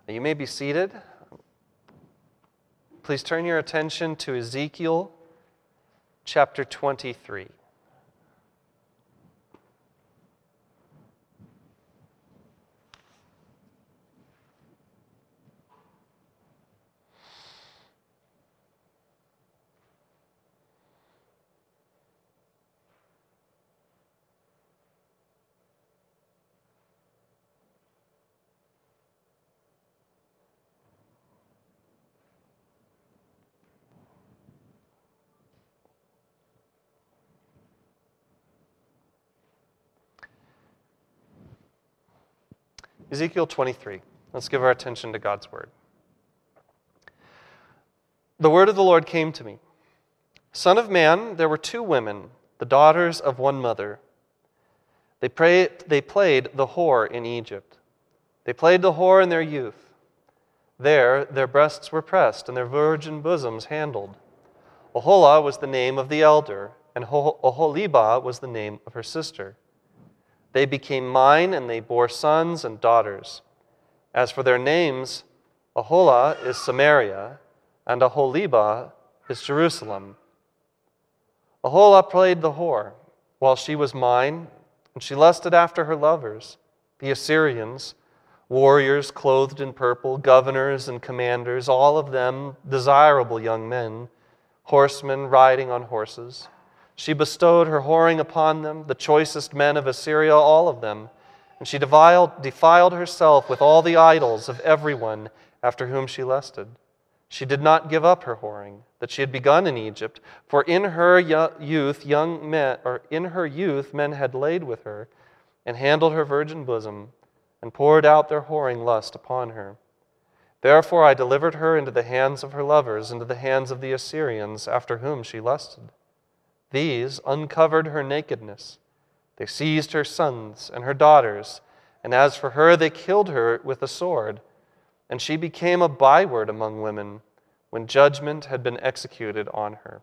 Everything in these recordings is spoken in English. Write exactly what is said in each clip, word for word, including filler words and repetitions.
You may be seated. Please turn your attention to Ezekiel chapter twenty-three. Ezekiel twenty-three. Let's give our attention to God's word. The word of the Lord came to me. Son of man, there were two women, the daughters of one mother. They, pray, they played the whore in Egypt. They played the whore in their youth. There their breasts were pressed and their virgin bosoms handled. Oholah was the name of the elder, and Oholibah was the name of her sister. They became mine, and they bore sons and daughters. As for their names, Oholah is Samaria, and Oholibah is Jerusalem. Oholah played the whore, while she was mine, and she lusted after her lovers, the Assyrians, warriors clothed in purple, governors and commanders, all of them desirable young men, horsemen riding on horses. She bestowed her whoring upon them, the choicest men of Assyria, all of them, and she defiled, defiled herself with all the idols of everyone after whom she lusted. She did not give up her whoring that she had begun in Egypt, for in her youth young men, or in her youth men had laid with her, and handled her virgin bosom, and poured out their whoring lust upon her. Therefore I delivered her into the hands of her lovers, into the hands of the Assyrians, after whom she lusted. These uncovered her nakedness. They seized her sons and her daughters, and as for her, they killed her with a sword. And she became a byword among women when judgment had been executed on her.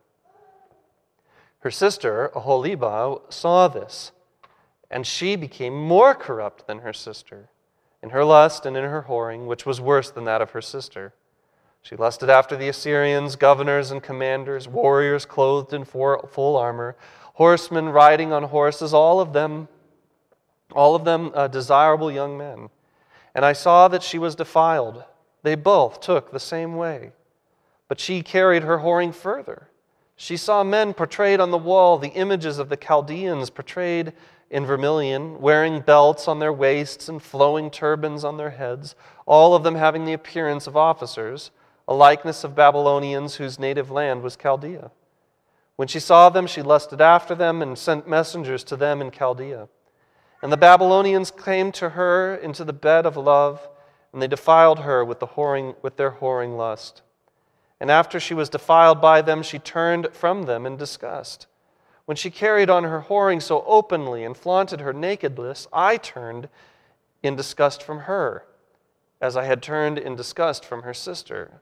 Her sister, Oholibah, saw this, and she became more corrupt than her sister, in her lust and in her whoring, which was worse than that of her sister. She lusted after the Assyrians, governors and commanders, warriors clothed in full armor, horsemen riding on horses, all of them, all of them uh, desirable young men. And I saw that she was defiled. They both took the same way. But she carried her whoring further. She saw men portrayed on the wall, the images of the Chaldeans portrayed in vermilion, wearing belts on their waists and flowing turbans on their heads, all of them having the appearance of officers, a likeness of Babylonians whose native land was Chaldea. When she saw them, she lusted after them and sent messengers to them in Chaldea. And the Babylonians came to her into the bed of love, and they defiled her with, the whoring, with their whoring lust. And after she was defiled by them, she turned from them in disgust. When she carried on her whoring so openly and flaunted her nakedness, I turned in disgust from her, as I had turned in disgust from her sister.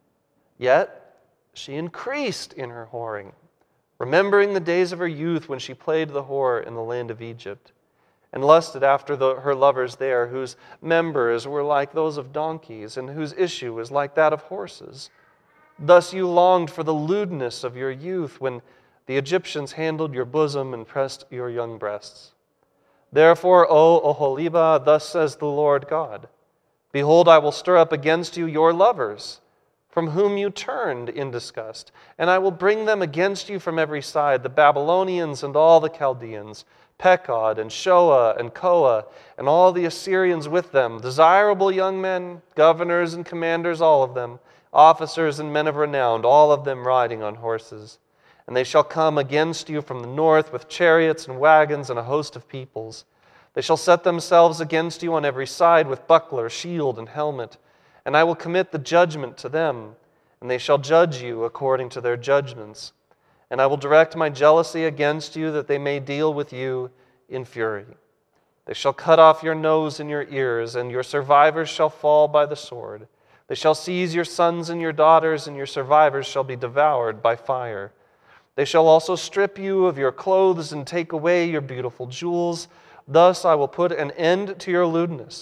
Yet she increased in her whoring, remembering the days of her youth when she played the whore in the land of Egypt, and lusted after the, her lovers there, whose members were like those of donkeys, and whose issue was like that of horses. Thus you longed for the lewdness of your youth, when the Egyptians handled your bosom and pressed your young breasts. Therefore, O Oholibah, thus says the Lord God, behold, I will stir up against you your lovers, from whom you turned in disgust, and I will bring them against you from every side, the Babylonians and all the Chaldeans, Pekod and Shoah and Koah, and all the Assyrians with them, desirable young men, governors and commanders, all of them, officers and men of renown, all of them riding on horses. And they shall come against you from the north with chariots and wagons and a host of peoples. They shall set themselves against you on every side with buckler, shield, and helmet. And I will commit the judgment to them, and they shall judge you according to their judgments. And I will direct my jealousy against you, that they may deal with you in fury. They shall cut off your nose and your ears, and your survivors shall fall by the sword. They shall seize your sons and your daughters, and your survivors shall be devoured by fire. They shall also strip you of your clothes and take away your beautiful jewels. Thus I will put an end to your lewdness,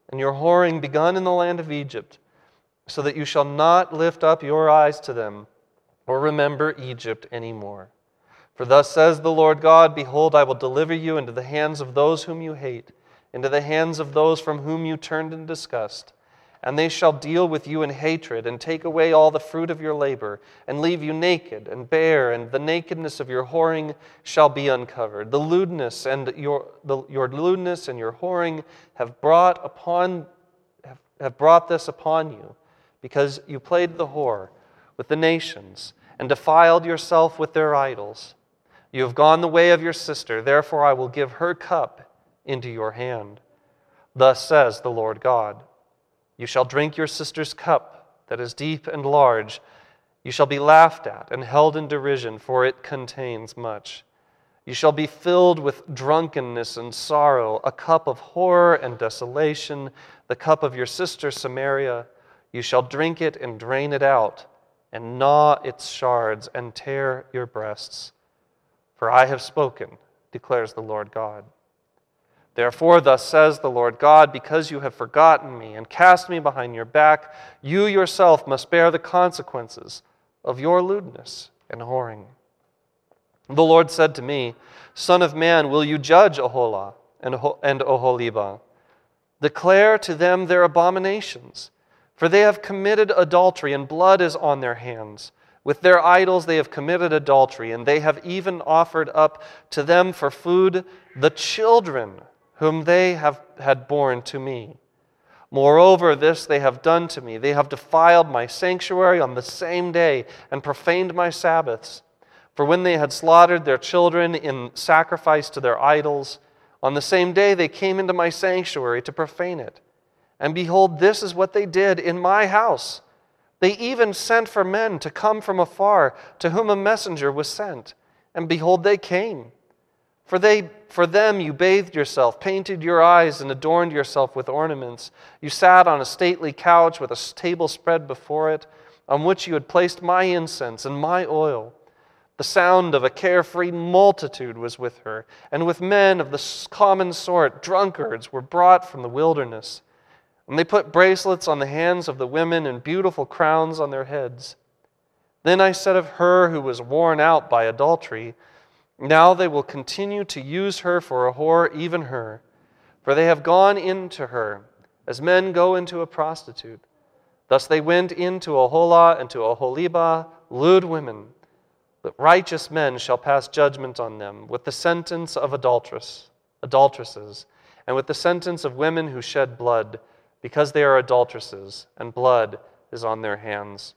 and your whoring begun in the land of Egypt, so that you shall not lift up your eyes to them, or remember Egypt any more. For thus says the Lord God, behold, I will deliver you into the hands of those whom you hate, into the hands of those from whom you turned in disgust. And they shall deal with you in hatred, and take away all the fruit of your labor, and leave you naked and bare, and the nakedness of your whoring shall be uncovered. The lewdness and your the, your lewdness and your whoring have brought upon have, have brought this upon you, because you played the whore with the nations, and defiled yourself with their idols. You have gone the way of your sister, therefore I will give her cup into your hand. Thus says the Lord God. You shall drink your sister's cup that is deep and large. You shall be laughed at and held in derision, for it contains much. You shall be filled with drunkenness and sorrow, a cup of horror and desolation, the cup of your sister Samaria. You shall drink it and drain it out, and gnaw its shards and tear your breasts. For I have spoken, declares the Lord God. Therefore, thus says the Lord God, because you have forgotten me and cast me behind your back, you yourself must bear the consequences of your lewdness and whoring. The Lord said to me, Son of man, will you judge Oholah and Oholibah? Declare to them their abominations, for they have committed adultery, and blood is on their hands. With their idols they have committed adultery, and they have even offered up to them for food the children whom they have had borne to me. Moreover, this they have done to me. They have defiled my sanctuary on the same day and profaned my Sabbaths. For when they had slaughtered their children in sacrifice to their idols, on the same day they came into my sanctuary to profane it. And behold, this is what they did in my house. They even sent for men to come from afar, to whom a messenger was sent. And behold, they came. For they, for them you bathed yourself, painted your eyes, and adorned yourself with ornaments. You sat on a stately couch with a table spread before it, on which you had placed my incense and my oil. The sound of a carefree multitude was with her, and with men of the common sort, drunkards, were brought from the wilderness. And they put bracelets on the hands of the women and beautiful crowns on their heads. Then I said of her who was worn out by adultery, now they will continue to use her for a whore, even her. For they have gone into her, as men go into a prostitute. Thus they went into Oholah and to Oholibah, lewd women. But righteous men shall pass judgment on them with the sentence of adulteress, adulteresses, and with the sentence of women who shed blood, because they are adulteresses, and blood is on their hands.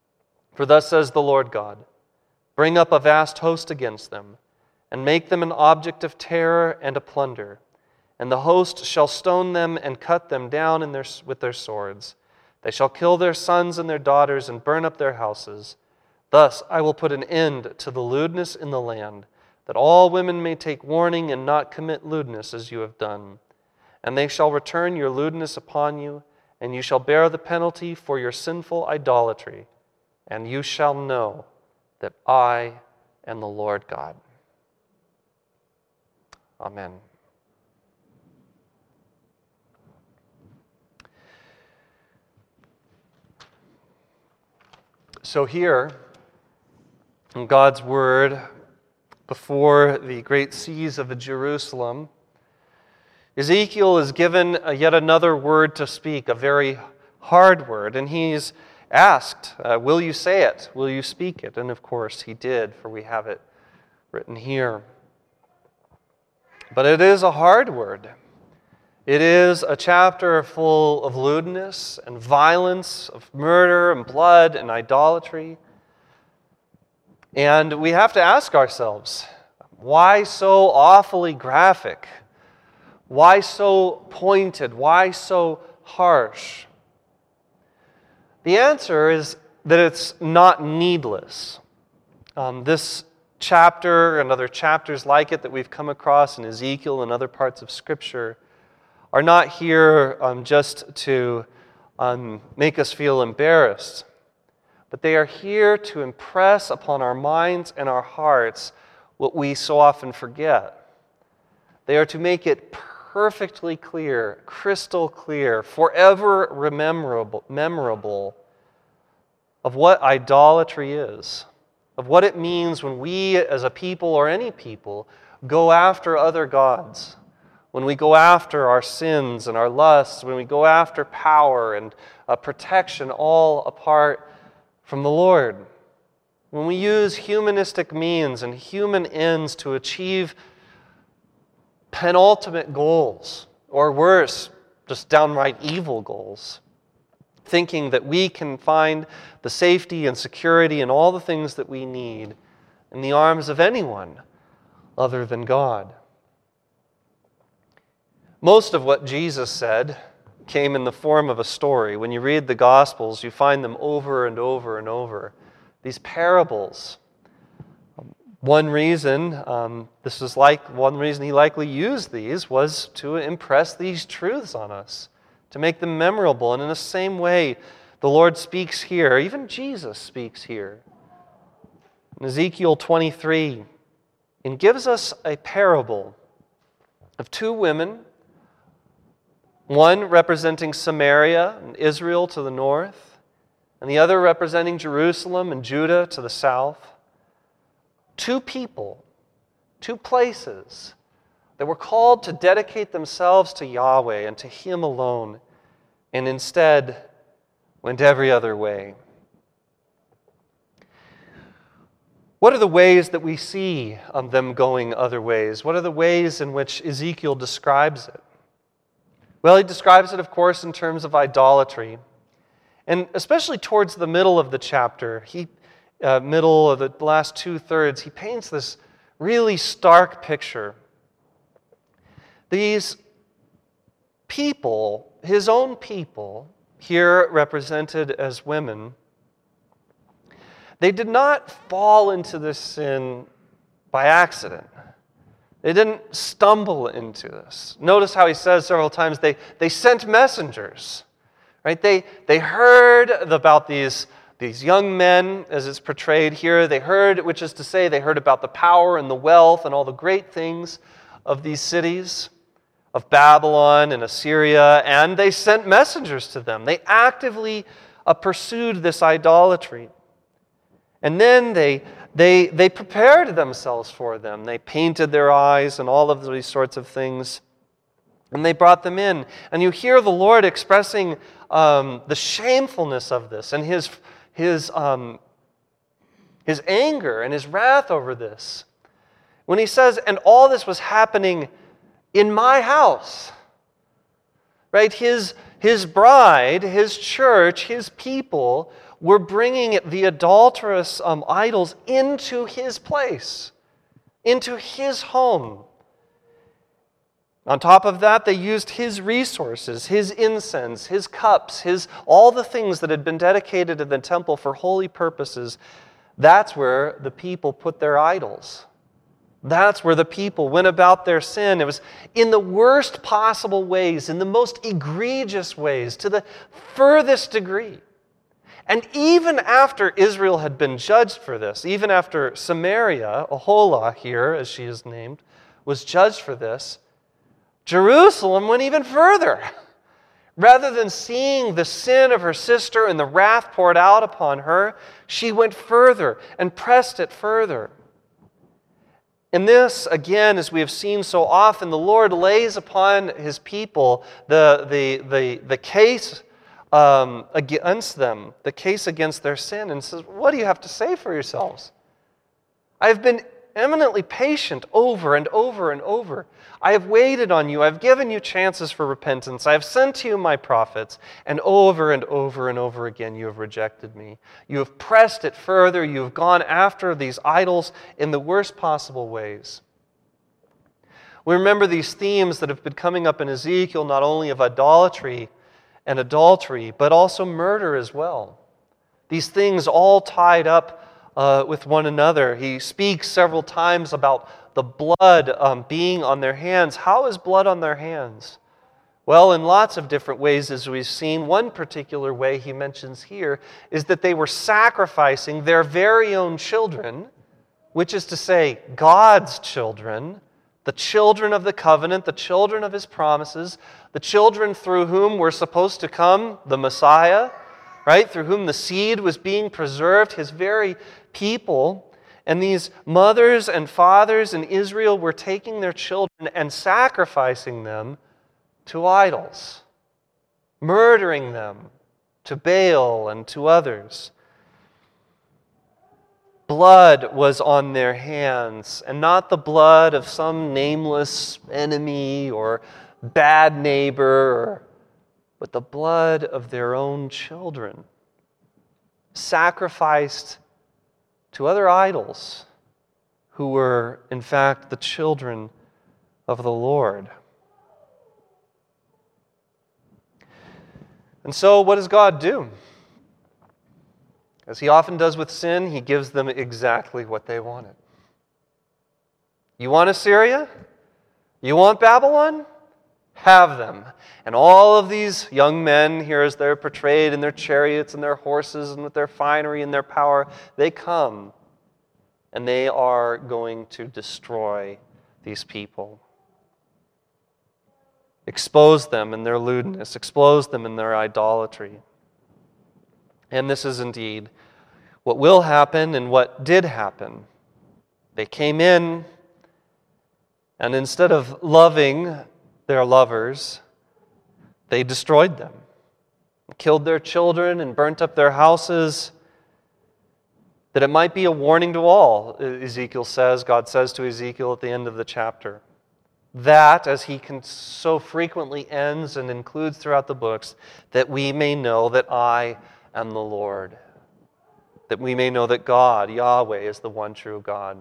For thus says the Lord God, bring up a vast host against them, and make them an object of terror and a plunder. And the host shall stone them and cut them down in their, with their swords. They shall kill their sons and their daughters and burn up their houses. Thus I will put an end to the lewdness in the land, that all women may take warning and not commit lewdness as you have done. And they shall return your lewdness upon you, and you shall bear the penalty for your sinful idolatry, and you shall know that I am the Lord God. Amen. So here, in God's Word, before the great seas of Jerusalem, Ezekiel is given a, yet another word to speak, a very hard word, and he's asked, uh, will you say it? Will you speak it? And of course he did, for we have it written here. But it is a hard word. It is a chapter full of lewdness and violence, of murder and blood and idolatry. And we have to ask ourselves, why so awfully graphic? Why so pointed? Why so harsh? The answer is that it's not needless. Um, this chapter and other chapters like it that we've come across in Ezekiel and other parts of Scripture are not here um, just to um, make us feel embarrassed, but they are here to impress upon our minds and our hearts what we so often forget. They are to make it perfectly clear, crystal clear, forever rememberable, memorable of what idolatry is, of what it means when we as a people or any people go after other gods, when we go after our sins and our lusts, when we go after power and uh, protection all apart from the Lord. When we use humanistic means and human ends to achieve penultimate goals, or worse, just downright evil goals, thinking that we can find the safety and security and all the things that we need in the arms of anyone other than God. Most of what Jesus said came in the form of a story. When you read the Gospels, you find them over and over and over. These parables. One reason, um, this is like one reason he likely used these was to impress these truths on us, to make them memorable. And in the same way, the Lord speaks here, even Jesus speaks here. In Ezekiel twenty-three, and gives us a parable of two women, one representing Samaria and Israel to the north, and the other representing Jerusalem and Judah to the south. Two people, two places that were called to dedicate themselves to Yahweh and to Him alone, and instead went every other way. What are the ways that we see um, them going other ways? What are the ways in which Ezekiel describes it? Well, he describes it, of course, in terms of idolatry. And especially towards the middle of the chapter, he, uh, middle of the last two-thirds, he paints this really stark picture. These people, his own people, here represented as women, they did not fall into this sin by accident. They didn't stumble into this. Notice how he says several times they, they sent messengers. Right? They, they heard about these, these young men, as it's portrayed here. They heard, which is to say, they heard about the power and the wealth and all the great things of these cities, of Babylon and Assyria, and they sent messengers to them. They actively uh, pursued this idolatry. And then they, they, they prepared themselves for them. They painted their eyes and all of these sorts of things. And they brought them in. And you hear the Lord expressing um, the shamefulness of this and his, his, um, his anger and his wrath over this. When he says, and all this was happening in my house. Right? His, his bride, his church, his people were bringing the adulterous um, idols into his place, into his home. On top of that, they used his resources, his incense, his cups, his all the things that had been dedicated in the temple for holy purposes. That's where the people put their idols. That's where the people went about their sin. It was in the worst possible ways, in the most egregious ways, to the furthest degree. And even after Israel had been judged for this, even after Samaria, Aholah here, as she is named, was judged for this, Jerusalem went even further. Rather than seeing the sin of her sister and the wrath poured out upon her, she went further and pressed it further. In this, again, as we have seen so often, the Lord lays upon his people the, the, the, the case um, against them, the case against their sin, and says, what do you have to say for yourselves? I have been eminently patient over and over and over. I have waited on you. I've given you chances for repentance. I have sent to you my prophets, and over and over and over again you have rejected me. You have pressed it further. You have gone after these idols in the worst possible ways. We remember these themes that have been coming up in Ezekiel, not only of idolatry and adultery, but also murder as well. These things all tied up Uh, with one another. He speaks several times about the blood um, being on their hands. How is blood on their hands? Well, in lots of different ways, as we've seen. One particular way he mentions here is that they were sacrificing their very own children, which is to say, God's children, the children of the covenant, the children of his promises, the children through whom were supposed to come the Messiah, right? Through whom the seed was being preserved, his very people. And these mothers and fathers in Israel were taking their children and sacrificing them to idols, murdering them to Baal and to others. Blood was on their hands, and not the blood of some nameless enemy or bad neighbor, but the blood of their own children, sacrificed to other idols who were, in fact, the children of the Lord. And so, what does God do? As he often does with sin, he gives them exactly what they wanted. You want Assyria? You want Babylon? Have them. And all of these young men here, as they're portrayed in their chariots and their horses and with their finery and their power, they come and they are going to destroy these people. Expose them in their lewdness, expose them in their idolatry. And this is indeed what will happen and what did happen. They came in, and instead of loving their lovers, they destroyed them, killed their children and burnt up their houses, that it might be a warning to all, Ezekiel says, God says to Ezekiel at the end of the chapter. That, as he can so frequently ends and includes throughout the books, that we may know that I am the Lord. That we may know that God, Yahweh, is the one true God.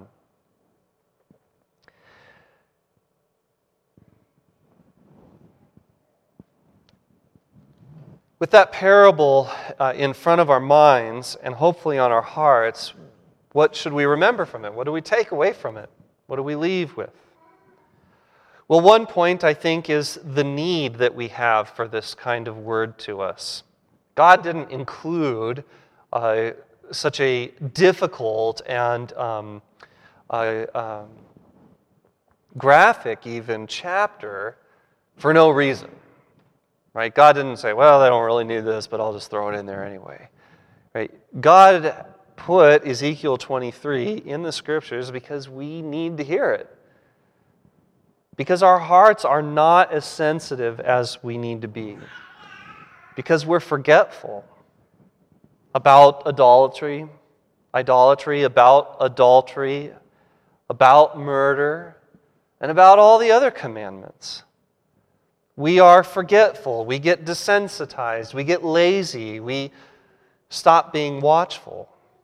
With that parable uh, in front of our minds and hopefully on our hearts, what should we remember from it? What do we take away from it? What do we leave with? Well, one point, I think, is the need that we have for this kind of word to us. God didn't include uh, such a difficult and um, uh, um, graphic, even, chapter for no reason. Right? God didn't say, well, they don't really need this, but I'll just throw it in there anyway. Right? God put Ezekiel twenty-three in the Scriptures because we need to hear it. Because our hearts are not as sensitive as we need to be. Because we're forgetful about idolatry, idolatry, about adultery, about murder, and about all the other commandments. We are forgetful. We get desensitized. We get lazy. We stop being watchful.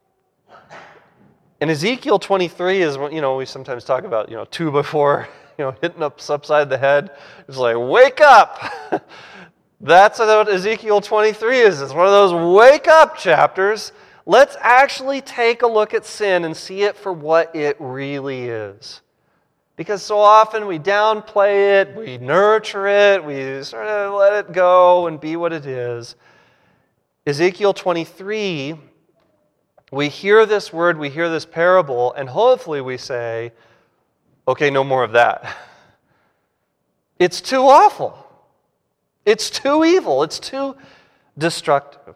And Ezekiel twenty-three is, you know, we sometimes talk about, you know, two before, you know, hitting us upside the head. It's like, wake up! That's what Ezekiel twenty-three is. It's one of those wake up chapters. Let's actually take a look at sin and see it for what it really is. Because so often we downplay it, we nurture it, we sort of let it go and be what it is. Ezekiel twenty-three, we hear this word, we hear this parable, and hopefully we say, okay, no more of that. It's too awful. It's too evil. It's too destructive.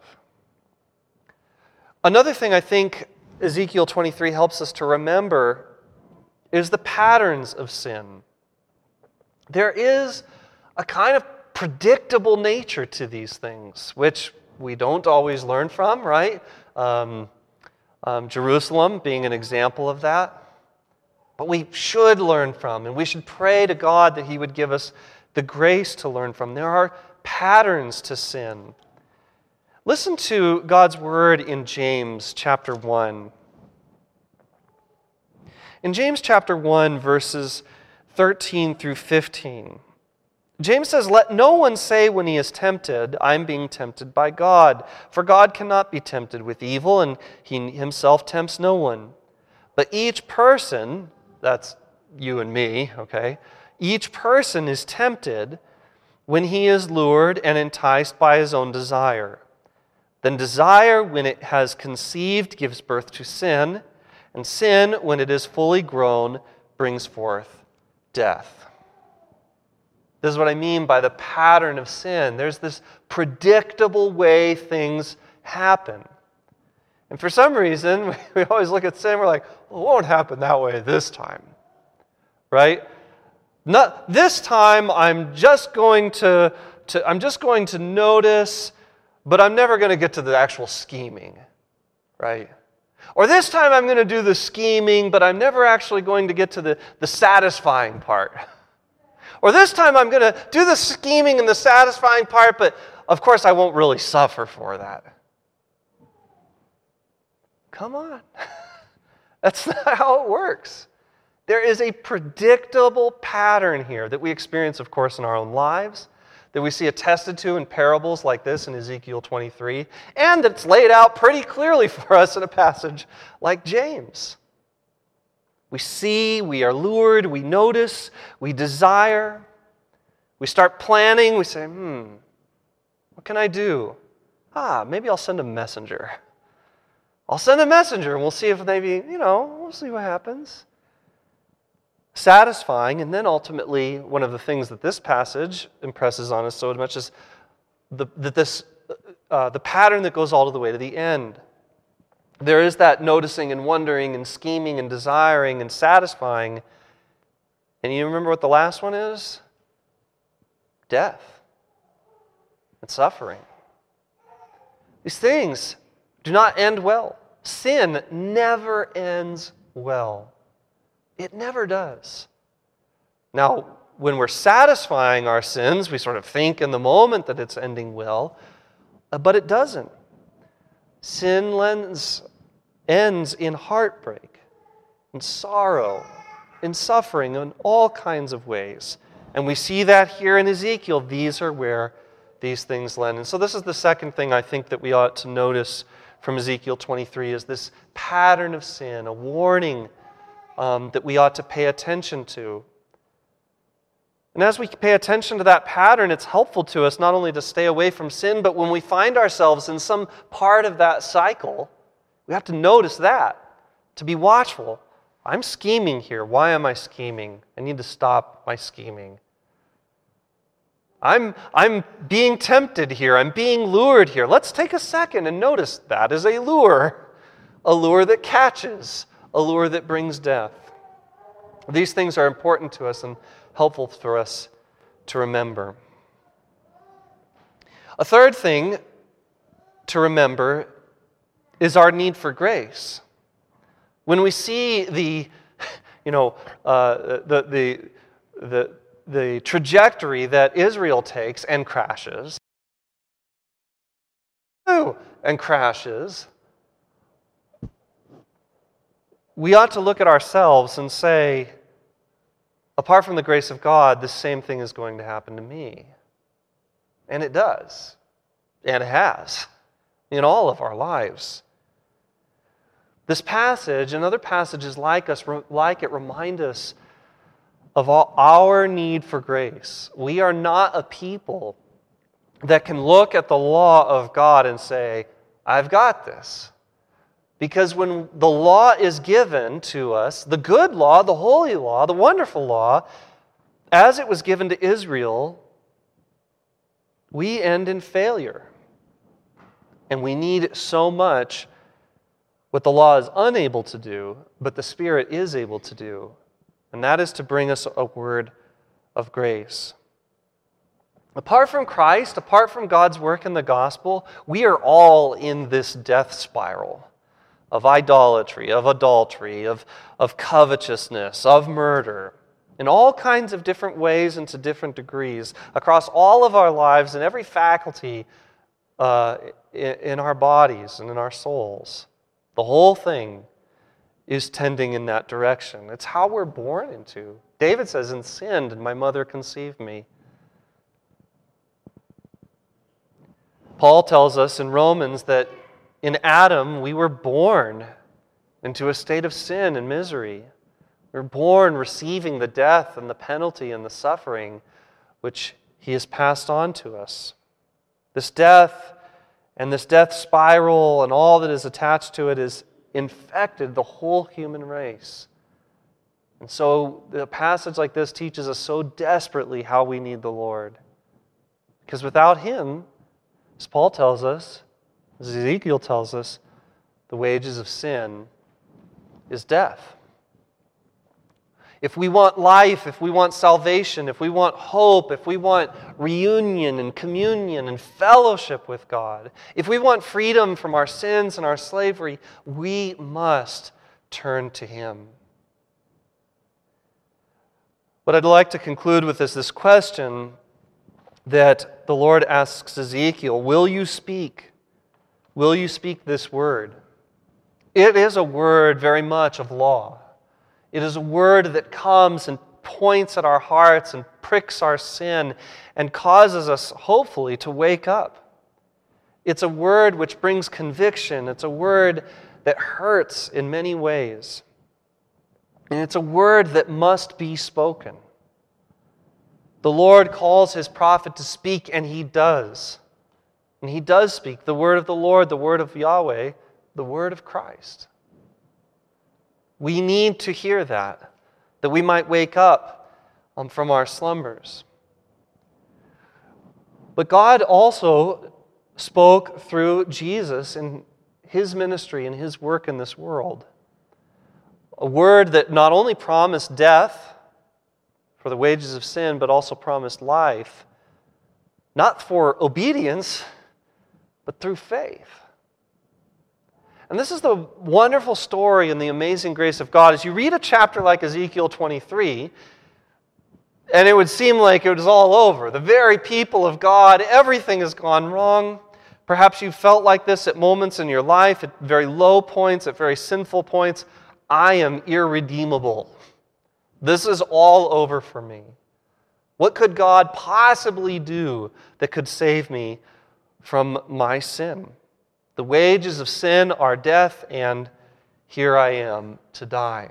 Another thing I think Ezekiel twenty-three helps us to remember is the patterns of sin. There is a kind of predictable nature to these things, which we don't always learn from, right? Um, um, Jerusalem being an example of that. But we should learn from, and we should pray to God that He would give us the grace to learn from. There are patterns to sin. Listen to God's word in James chapter one. In James chapter one, verses thirteen through fifteen, James says, "Let no one say when he is tempted, I'm being tempted by God. For God cannot be tempted with evil, and He Himself tempts no one. But each person," that's you and me, okay? "Each person is tempted when he is lured and enticed by his own desire. Then desire, when it has conceived, gives birth to sin. And sin, when it is fully grown, brings forth death. This is what I mean by the pattern of sin. There's this predictable way things happen. And for some reason, we, we always look at sin, we're like, well, it won't happen that way this time. Right? Not this time I'm just going to, to I'm just going to notice, but I'm never going to get to the actual scheming. Right? Or this time I'm going to do the scheming, but I'm never actually going to get to the, the satisfying part. Or this time I'm going to do the scheming and the satisfying part, but of course I won't really suffer for that. Come on. That's not how it works. There is a predictable pattern here that we experience, of course, in our own lives, that we see attested to in parables like this in Ezekiel twenty-three, and it's laid out pretty clearly for us in a passage like James. We see, we are lured, we notice, we desire, we start planning, we say, hmm, what can I do? Ah, maybe I'll send a messenger. I'll send a messenger and we'll see if maybe, you know, we'll see what happens. Satisfying, and then ultimately, one of the things that this passage impresses on us so much is the, that this, uh, the pattern that goes all the way to the end. There is that noticing and wondering and scheming and desiring and satisfying. And you remember what the last one is? Death and suffering. These things do not end well. Sin never ends well. It never does. Now, when we're satisfying our sins, we sort of think in the moment that it's ending well, but it doesn't. Sin lends, ends in heartbreak, in sorrow, in suffering, in all kinds of ways. And we see that here in Ezekiel. These are where these things lend. And so this is the second thing I think that we ought to notice from Ezekiel twenty-three is this pattern of sin, a warning um, that we ought to pay attention to. And as we pay attention to that pattern, it's helpful to us not only to stay away from sin, but when we find ourselves in some part of that cycle, we have to notice that, to be watchful. I'm scheming here. Why am I scheming? I need to stop my scheming. I'm, I'm being tempted here. I'm being lured here. Let's take a second and notice that is a lure, a lure that catches, a lure that brings death. These things are important to us and helpful for us to remember. A third thing to remember is our need for grace. When we see the, you know, uh, the, the, the, the trajectory that Israel takes and crashes, and crashes, we ought to look at ourselves and say, apart from the grace of God, the same thing is going to happen to me. And it does. And it has. In all of our lives. This passage and other passages like us, like it, remind us of all our need for grace. We are not a people that can look at the law of God and say, I've got this. Because when the law is given to us, the good law, the holy law, the wonderful law, as it was given to Israel, we end in failure. And we need so much what the law is unable to do, but the Spirit is able to do. And that is to bring us a word of grace. Apart from Christ, apart from God's work in the gospel, we are all in this death spiral of idolatry, of adultery, of, of covetousness, of murder, in all kinds of different ways and to different degrees, across all of our lives and every faculty uh, in, in our bodies and in our souls. The whole thing is tending in that direction. It's how we're born into. David says, "In sin did my mother conceive me." Paul tells us in Romans that in Adam we were born into a state of sin and misery. We were born receiving the death and the penalty and the suffering which he has passed on to us. This death and this death spiral and all that is attached to it has infected the whole human race. And so a passage like this teaches us so desperately how we need the Lord. Because without Him, as Paul tells us, as Ezekiel tells us, the wages of sin is death. If we want life, if we want salvation, if we want hope, if we want reunion and communion and fellowship with God, if we want freedom from our sins and our slavery, we must turn to Him. But I'd like to conclude with this, this question that the Lord asks Ezekiel, will you speak? Will you speak this word? It is a word very much of law. It is a word that comes and points at our hearts and pricks our sin and causes us, hopefully, to wake up. It's a word which brings conviction. It's a word that hurts in many ways. And it's a word that must be spoken. The Lord calls His prophet to speak, and He does. And He does speak the word of the Lord, the word of Yahweh, the word of Christ. We need to hear that, that we might wake up um, from our slumbers. But God also spoke through Jesus in His ministry and His work in this world. A word that not only promised death for the wages of sin, but also promised life, not for obedience, but through faith. And this is the wonderful story and the amazing grace of God. As you read a chapter like Ezekiel twenty-three, and it would seem like it was all over. The very people of God, everything has gone wrong. Perhaps you felt like this at moments in your life, at very low points, at very sinful points. I am irredeemable. This is all over for me. What could God possibly do that could save me from my sin? The wages of sin are death, and here I am to die.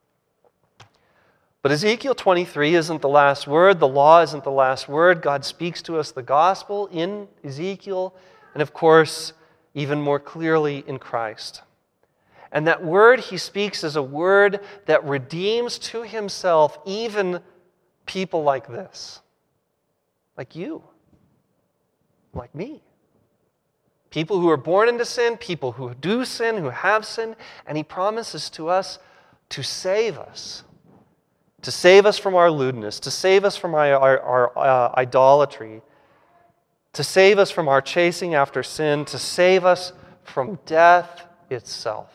But Ezekiel twenty-three isn't the last word. The law isn't the last word. God speaks to us the gospel in Ezekiel, and of course, even more clearly in Christ. And that word He speaks is a word that redeems to Himself even people like this, like you, like me. People who are born into sin, people who do sin, who have sin, and He promises to us to save us, to save us from our lewdness, to save us from our, our, our uh, idolatry, to save us from our chasing after sin, to save us from death itself.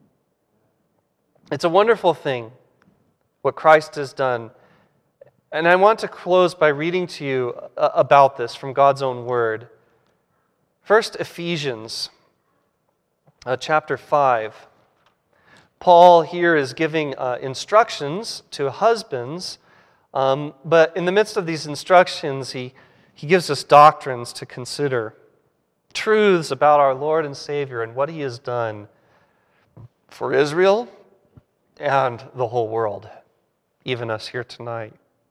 It's a wonderful thing, what Christ has done. And I want to close by reading to you about this from God's own word. First, Ephesians uh, chapter five. Paul here is giving uh, instructions to husbands, um, but in the midst of these instructions, he, he gives us doctrines to consider, truths about our Lord and Savior and what He has done for Israel and the whole world, even us here tonight.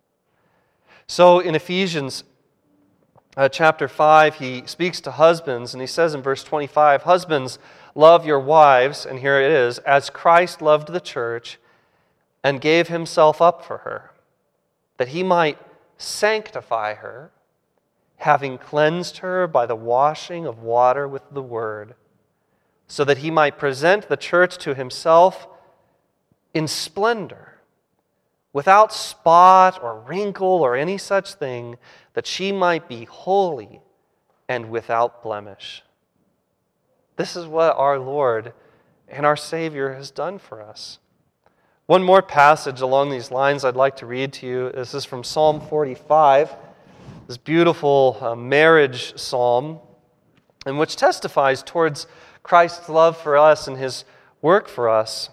So in Ephesians Uh, chapter five, he speaks to husbands, and he says in verse twenty-five, "Husbands, love your wives," and here it is, "as Christ loved the church and gave Himself up for her, that He might sanctify her, having cleansed her by the washing of water with the word, so that He might present the church to Himself in splendor, without spot or wrinkle or any such thing, that she might be holy and without blemish." This is what our Lord and our Savior has done for us. One more passage along these lines I'd like to read to you. This is from Psalm forty-five, this beautiful uh, marriage psalm, in which testifies towards Christ's love for us and His work for us.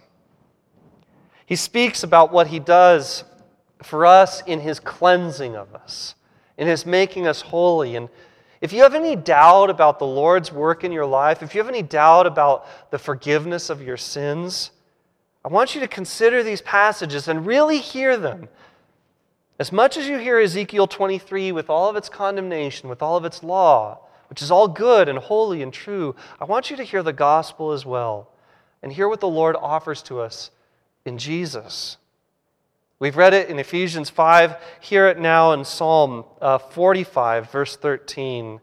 He speaks about what He does for us in His cleansing of us, in His making us holy. And if you have any doubt about the Lord's work in your life, if you have any doubt about the forgiveness of your sins, I want you to consider these passages and really hear them. As much as you hear Ezekiel twenty-three with all of its condemnation, with all of its law, which is all good and holy and true, I want you to hear the gospel as well and hear what the Lord offers to us in Jesus. We've read it in Ephesians five. Hear it now in Psalm uh, forty-five, verse thirteen.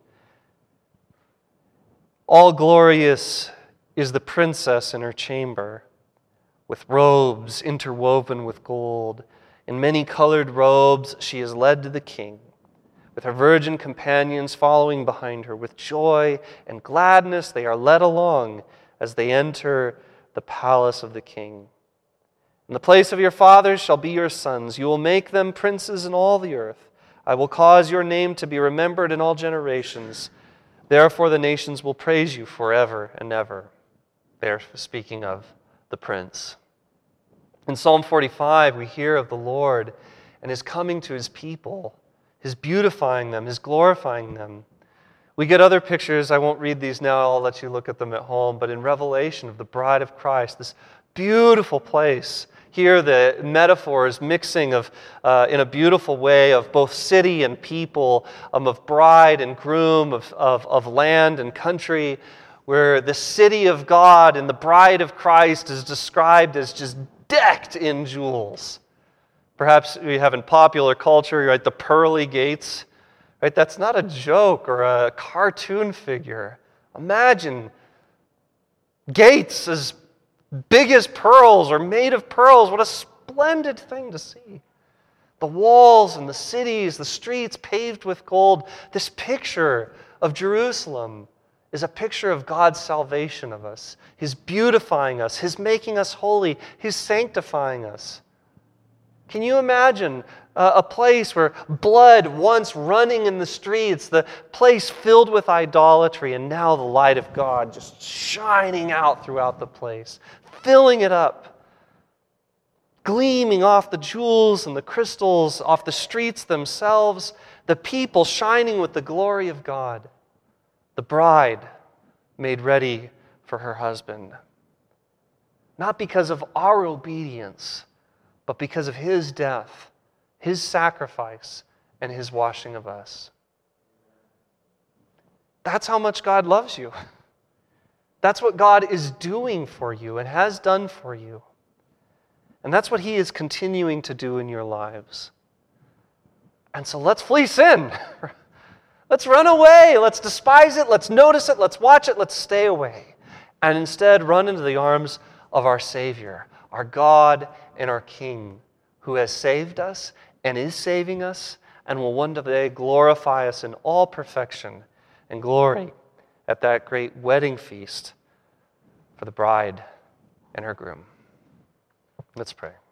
All glorious is the princess in her chamber, with robes interwoven with gold. In many-colored robes she is led to the king, with her virgin companions following behind her. With joy and gladness they are led along as they enter the palace of the king. In the place of your fathers shall be your sons. You will make them princes in all the earth. I will cause your name to be remembered in all generations. Therefore the nations will praise you forever and ever. They're speaking of the prince. In Psalm forty-five, we hear of the Lord and his coming to his people, his beautifying them, his glorifying them. We get other pictures. I won't read these now. I'll let you look at them at home. But in Revelation of the bride of Christ, this beautiful place. Here the metaphor is mixing of, uh, in a beautiful way of both city and people, um, of bride and groom, of, of, of land and country, where the city of God and the bride of Christ is described as just decked in jewels. Perhaps we have in popular culture, right, the pearly gates. Right? That's not a joke or a cartoon figure. Imagine gates as big as pearls or made of pearls. What a splendid thing to see. The walls and the cities, the streets paved with gold. This picture of Jerusalem is a picture of God's salvation of us, his beautifying us, his making us holy, his sanctifying us. Can you imagine uh, a place where blood once running in the streets, the place filled with idolatry, and now the light of God just shining out throughout the place, filling it up, gleaming off the jewels and the crystals, off the streets themselves, the people shining with the glory of God, the bride made ready for her husband. Not because of our obedience, but because of his death, his sacrifice, and his washing of us. That's how much God loves you. That's what God is doing for you and has done for you. And that's what he is continuing to do in your lives. And so let's flee sin. Let's run away. Let's despise it. Let's notice it. Let's watch it. Let's stay away. And instead run into the arms of our Savior, our God and our King, who has saved us and is saving us and will one day glorify us in all perfection and glory at that great wedding feast for the bride and her groom. Let's pray.